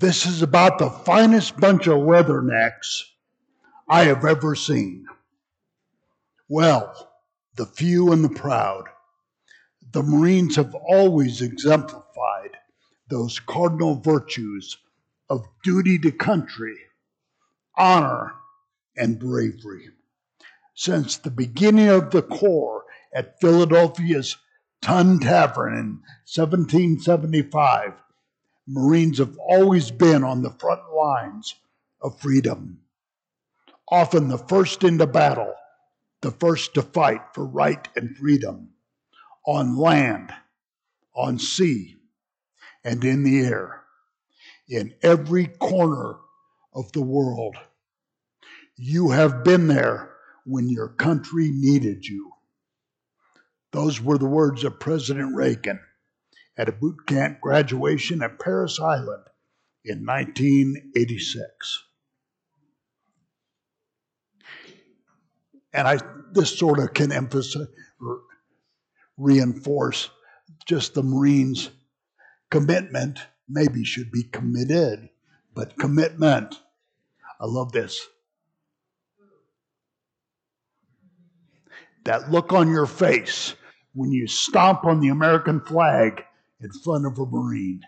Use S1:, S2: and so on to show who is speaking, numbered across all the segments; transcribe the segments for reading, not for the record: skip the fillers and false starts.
S1: This is about the finest bunch of leathernecks I have ever seen. Well, the few and the proud. The Marines have always exemplified those cardinal virtues of duty to country, honor, and bravery. Since the beginning of the Corps at Philadelphia's Tun Tavern in 1775, Marines have always been on the front lines of freedom. Often the first into battle, the first to fight for right and freedom, on land, on sea, and in the air, in every corner of the world. You have been there when your country needed you. Those were the words of President Reagan at a boot camp graduation at Parris Island in 1986. And this sort of can emphasize or reinforce just the Marines' commitment. Maybe should be committed, but commitment. I love this. That look on your face when you stomp on the American flag in front of a Marine.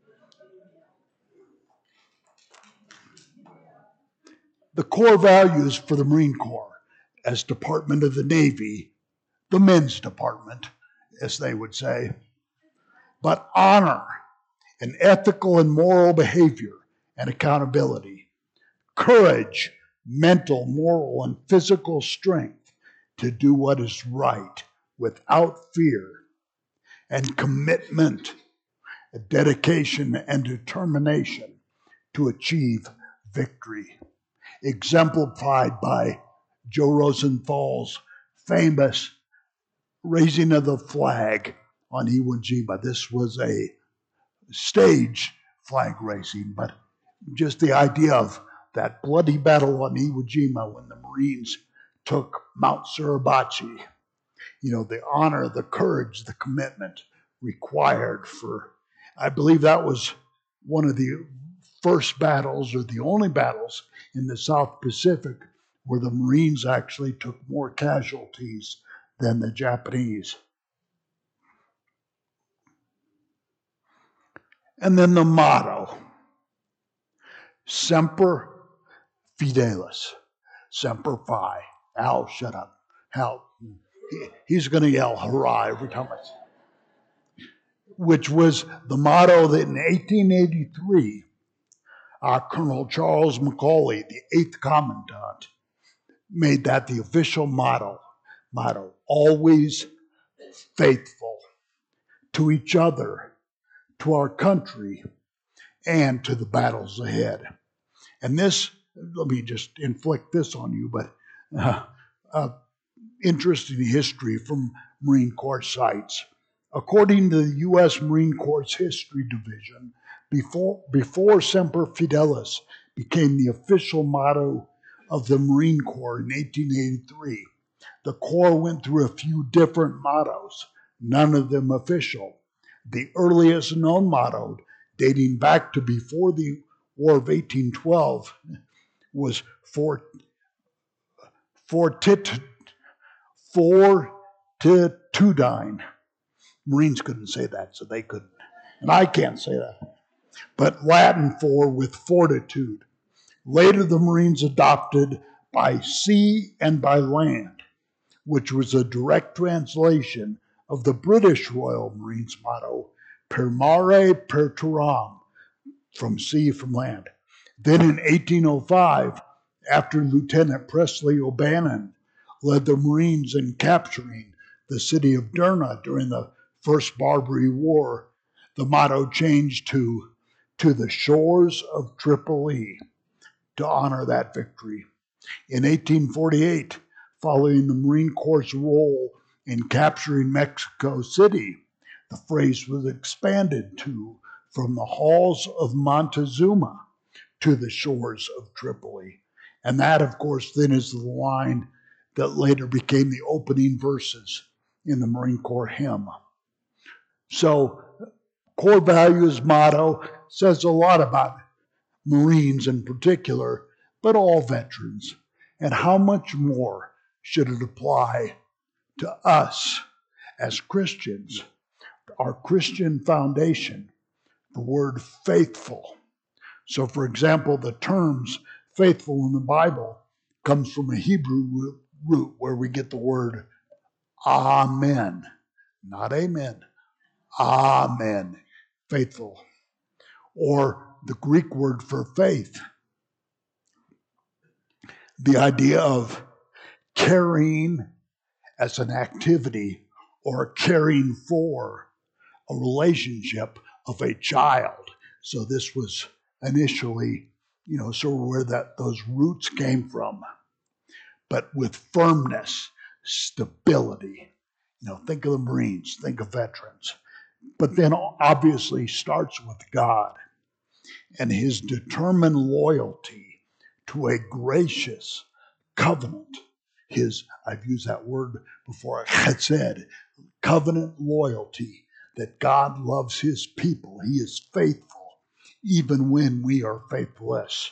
S1: The core values for the Marine Corps as Department of the Navy, the men's department, as they would say, but honor and ethical and moral behavior and accountability, courage, mental, moral, and physical strength to do what is right without fear, and commitment, dedication, and determination to achieve victory, exemplified by Joe Rosenthal's famous raising of the flag on Iwo Jima. This was a stage flag raising, but just the idea of that bloody battle on Iwo Jima when the Marines took Mount Suribachi, the honor, the courage, the commitment required for, I believe that was one of the first battles or the only battles in the South Pacific where the Marines actually took more casualties than the Japanese. And then the motto, Semper Fidelis, Semper Fi. Al, shut up. Hal, he's going to yell hurrah every time I say, which was the motto that in 1883, Colonel Charles Macaulay, the 8th Commandant, made that the official motto, always faithful to each other, to our country, and to the battles ahead. And this, let me just inflict this on you, but interesting history from Marine Corps sites. According to the U.S. Marine Corps History Division, before Semper Fidelis became the official motto of the Marine Corps in 1883, the Corps went through a few different mottos, none of them official. The earliest known motto, dating back to before the War of 1812, was Fortitudine. Marines couldn't say that, so they couldn't. And I can't say that. But Latin for with fortitude. Later, the Marines adopted by sea and by land, which was a direct translation of the British Royal Marines motto, per mare per terram, from sea, from land. Then in 1805, after Lieutenant Presley O'Bannon led the Marines in capturing the city of Derna during the First Barbary War, the motto changed to the shores of Tripoli to honor that victory. In 1848, following the Marine Corps' role in capturing Mexico City, the phrase was expanded to from the halls of Montezuma to the shores of Tripoli. And that, of course, then is the line that later became the opening verses in the Marine Corps hymn. So, core values motto says a lot about Marines in particular, but all veterans. And how much more should it apply to us as Christians? Our Christian foundation, the word faithful. So, for example, the terms faithful in the Bible comes from a Hebrew root where we get the word amen, not amen, amen, faithful. Or the Greek word for faith, the idea of carrying as an activity or caring for a relationship of a child. So this was initially, sort of where those roots came from. But with firmness, stability. Think of the Marines, think of veterans. But then obviously starts with God and his determined loyalty to a gracious covenant. I've used that word before, I had said, covenant loyalty, that God loves his people. He is faithful, even when we are faithless.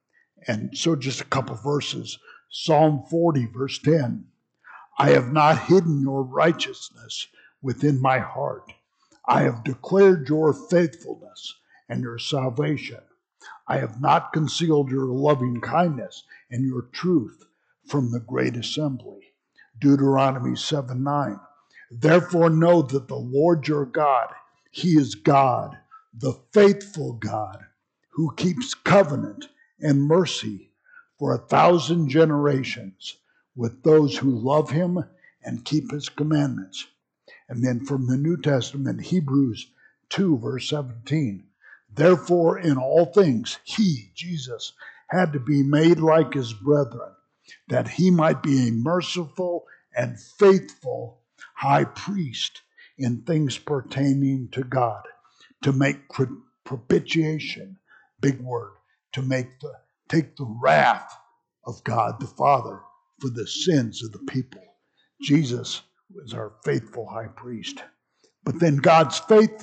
S1: And so just a couple verses. Psalm 40, verse 10. I have not hidden your righteousness within my heart. I have declared your faithfulness and your salvation. I have not concealed your loving kindness and your truth from the great assembly. Deuteronomy 7:9. Therefore know that the Lord your God, he is God, the faithful God, who keeps covenant and mercy for 1,000 generations with those who love him and keep his commandments. And then from the New Testament, Hebrews 2, verse 17. Therefore, in all things, he, Jesus, had to be made like his brethren, that he might be a merciful and faithful high priest in things pertaining to God, to make propitiation, big word, to take the wrath of God the Father for the sins of the people. Jesus was our faithful high priest. But then God's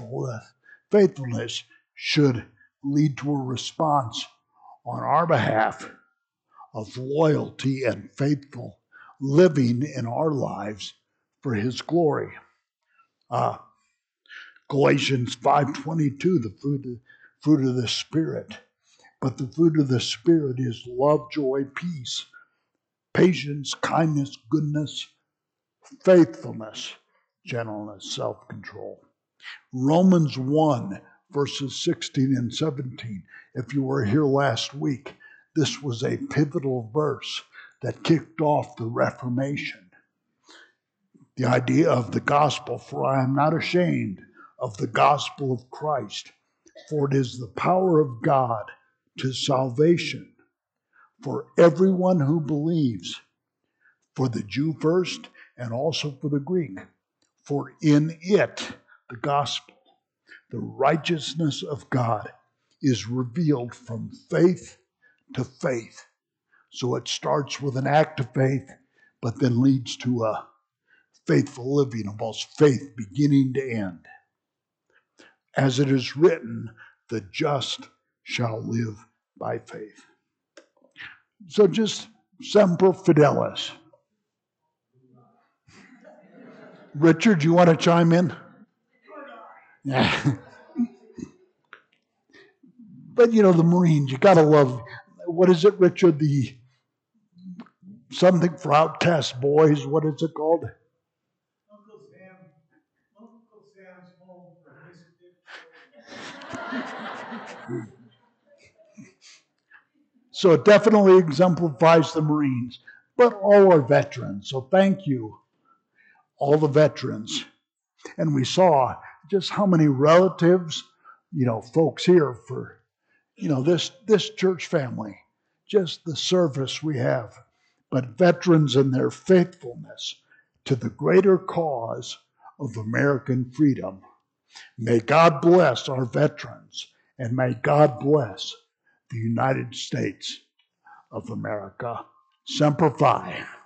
S1: faithfulness should lead to a response on our behalf of loyalty and faithful living in our lives for his glory. Galatians 5:22, the fruit of the Spirit. But the fruit of the Spirit is love, joy, peace, patience, kindness, goodness, faithfulness, gentleness, self-control. Romans 1, verses 16 and 17. If you were here last week, this was a pivotal verse that kicked off the Reformation. The idea of the gospel, for I am not ashamed of the gospel of Christ, for it is the power of God to salvation for everyone who believes, for the Jew first and also for the Greek. For in it, the gospel, the righteousness of God is revealed from faith to faith. So it starts with an act of faith, but then leads to a faithful living, almost faith beginning to end. As it is written, the just shall live by faith. So just semper fidelis. Richard, you want to chime in? Yeah. But the Marines, you got to love, what is it, Richard? The something for outcast boys, what is it called? Uncle Sam's home for misfit. So it definitely exemplifies the Marines, but all our veterans. So thank you, all the veterans. And we saw just how many relatives, folks here for, this church family, just the service we have, but veterans and their faithfulness to the greater cause of American freedom. May God bless our veterans, and may God bless the United States of America. Semper Fi.